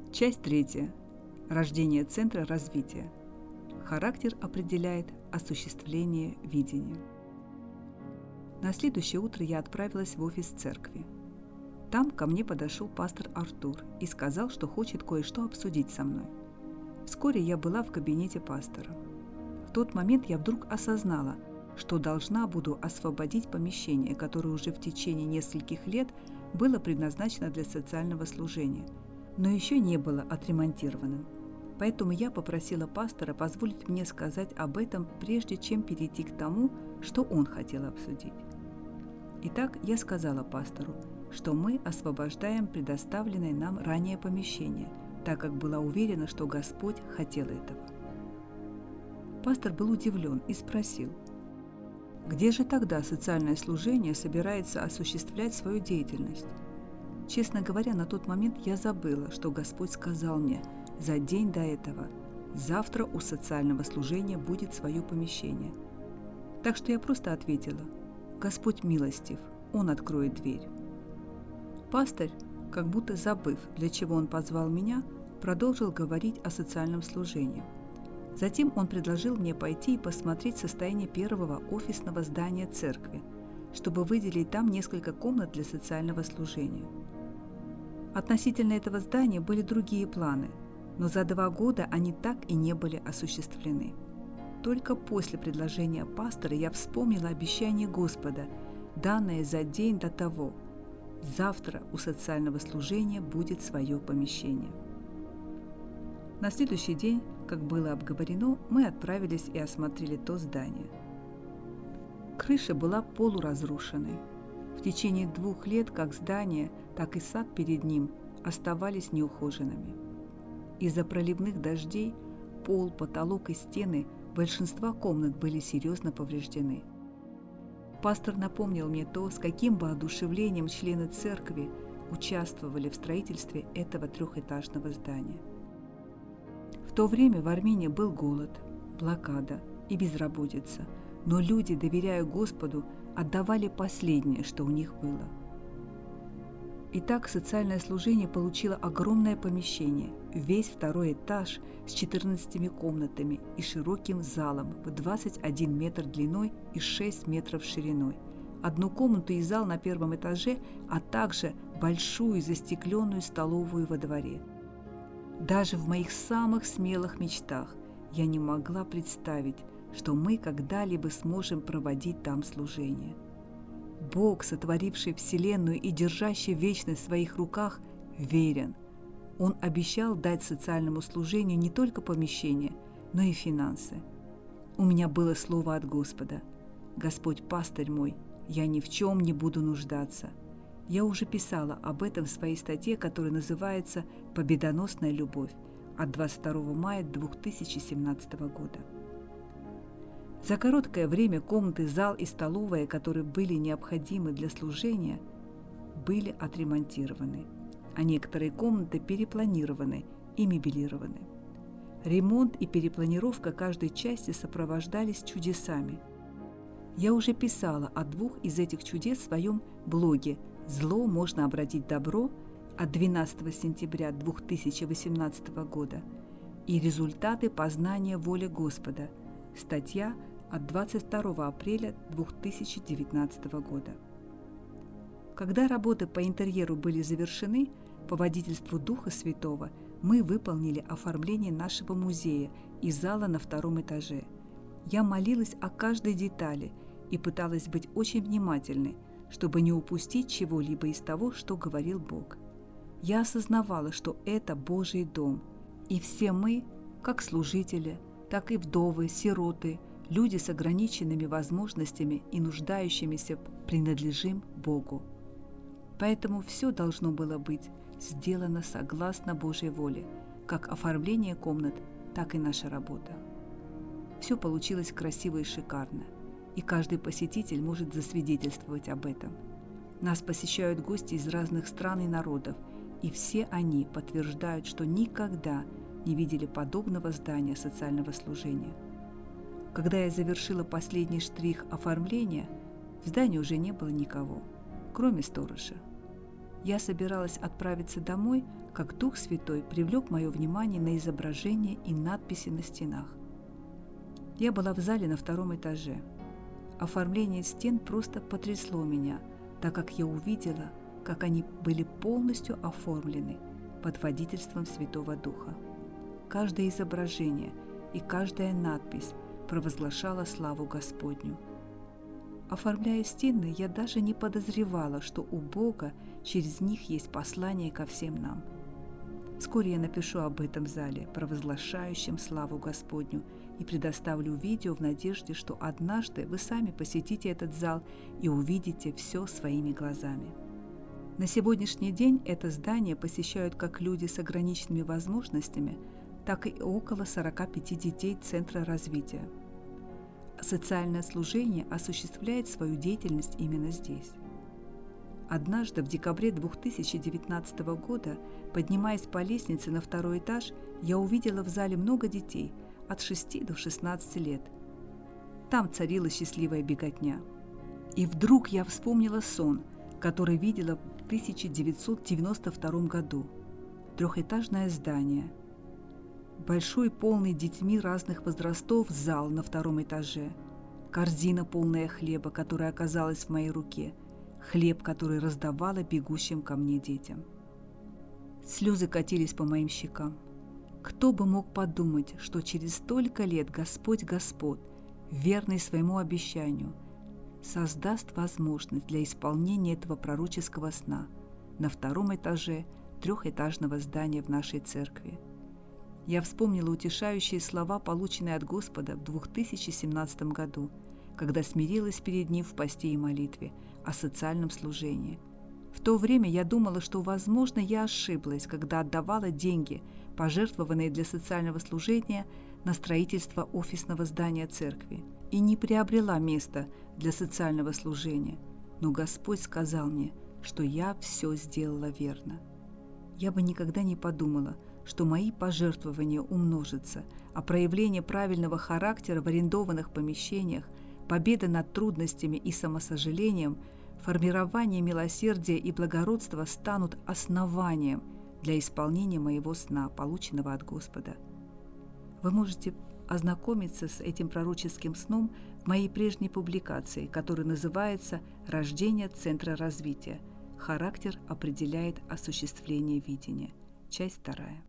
Часть 3. Рождение Центра развития. Характер определяет осуществление видения. На следующее утро я отправилась в офис церкви. Там ко мне подошел пастор Артур и сказал, что хочет кое-что обсудить со мной. Вскоре я была в кабинете пастора. В тот момент я вдруг осознала, что должна буду освободить помещение, которое уже в течение нескольких лет было предназначено для социального служения, но еще не было отремонтированным. Поэтому я попросила пастора позволить мне сказать об этом, прежде чем перейти к тому, что он хотел обсудить. Итак, я сказала пастору, что мы освобождаем предоставленное нам ранее помещение, так как была уверена, что Господь хотел этого. Пастор был удивлен и спросил: «Где же тогда социальное служение собирается осуществлять свою деятельность?» Честно говоря, на тот момент я забыла, что Господь сказал мне за день до этого: «Завтра у социального служения будет свое помещение». Так что я просто ответила: «Господь милостив, Он откроет дверь». Пастырь, как будто забыв, для чего он позвал меня, продолжил говорить о социальном служении. Затем он предложил мне пойти и посмотреть состояние первого офисного здания церкви, чтобы выделить там несколько комнат для социального служения. Относительно этого здания были другие планы, но за 2 года они так и не были осуществлены. Только после предложения пастора я вспомнила обещание Господа, данное за день до того: «Завтра у социального служения будет свое помещение». На следующий день, как было обговорено, мы отправились и осмотрели то здание. Крыша была полуразрушенной. В течение 2 лет как здание, так и сад перед ним оставались неухоженными. Из-за проливных дождей пол, потолок и стены большинства комнат были серьезно повреждены. Пастор напомнил мне то, с каким воодушевлением члены церкви участвовали в строительстве этого 3-этажного здания. В то время в Армении был голод, блокада и безработица, но люди, доверяя Господу, отдавали последнее, что у них было. Итак, социальное служение получило огромное помещение, весь 2-й этаж с 14 комнатами и широким залом в 21 метр длиной и 6 метров шириной, 1 комнату и зал на 1-м этаже, а также большую застекленную столовую во дворе. Даже в моих самых смелых мечтах я не могла представить, что мы когда-либо сможем проводить там служение. Бог, сотворивший Вселенную и держащий вечность в своих руках, верен. Он обещал дать социальному служению не только помещение, но и финансы. У меня было слово от Господа: «Господь пастырь мой, я ни в чем не буду нуждаться». Я уже писала об этом в своей статье, которая называется «Победоносная любовь» от 22 мая 2017 года. За короткое время комнаты, зал и столовая, которые были необходимы для служения, были отремонтированы, а некоторые комнаты перепланированы и мебелированы. Ремонт и перепланировка каждой части сопровождались чудесами. Я уже писала о 2 из этих чудес в своем блоге «Зло можно обратить в добро» от 12 сентября 2018 года и «Результаты познания воли Господа», статья от 22 апреля 2019 года. Когда работы по интерьеру были завершены, по водительству Духа Святого мы выполнили оформление нашего музея и зала на 2-м этаже. Я молилась о каждой детали и пыталась быть очень внимательной, чтобы не упустить чего-либо из того, что говорил Бог. Я осознавала, что это Божий дом, и все мы, как служители, так и вдовы, сироты, люди с ограниченными возможностями и нуждающимися, принадлежим Богу. Поэтому все должно было быть сделано согласно Божьей воле, как оформление комнат, так и наша работа. Все получилось красиво и шикарно, и каждый посетитель может засвидетельствовать об этом. Нас посещают гости из разных стран и народов, и все они подтверждают, что никогда не видели подобного здания социального служения. Когда я завершила последний штрих оформления, в здании уже не было никого, кроме сторожа. Я собиралась отправиться домой, как Дух Святой привлек мое внимание на изображения и надписи на стенах. Я была в зале на 2 этаже. Оформление стен просто потрясло меня, так как я увидела, как они были полностью оформлены под водительством Святого Духа. Каждое изображение и каждая надпись провозглашала славу Господню. Оформляя стены, я даже не подозревала, что у Бога через них есть послание ко всем нам. Вскоре я напишу об этом зале, провозглашающем славу Господню, и предоставлю видео в надежде, что однажды вы сами посетите этот зал и увидите все своими глазами. На сегодняшний день это здание посещают как люди с ограниченными возможностями, так и около 45 детей Центра развития. Социальное служение осуществляет свою деятельность именно здесь. Однажды, в декабре 2019 года, поднимаясь по лестнице на 2 этаж, я увидела в зале много детей от 6 до 16 лет. Там царила счастливая беготня. И вдруг я вспомнила сон, который видела в 1992 году. 3-этажное здание. Большой, полный детьми разных возрастов зал на 2 этаже. Корзина, полная хлеба, которая оказалась в моей руке. Хлеб, который раздавала бегущим ко мне детям. Слезы катились по моим щекам. Кто бы мог подумать, что через столько лет Господь Господь, верный своему обещанию, создаст возможность для исполнения этого пророческого сна на 2 этаже 3-этажного здания в нашей церкви. Я вспомнила утешающие слова, полученные от Господа в 2017 году, когда смирилась перед Ним в посте и молитве о социальном служении. В то время я думала, что, возможно, я ошиблась, когда отдавала деньги, пожертвованные для социального служения, на строительство офисного здания церкви, и не приобрела место для социального служения. Но Господь сказал мне, что я все сделала верно. Я бы никогда не подумала, что мои пожертвования умножатся, а проявление правильного характера в арендованных помещениях, победа над трудностями и самосожалением, формирование милосердия и благородства станут основанием для исполнения моего сна, полученного от Господа. Вы можете ознакомиться с этим пророческим сном в моей прежней публикации, которая называется «Рождение Центра развития. Характер определяет осуществление видения». Часть 2.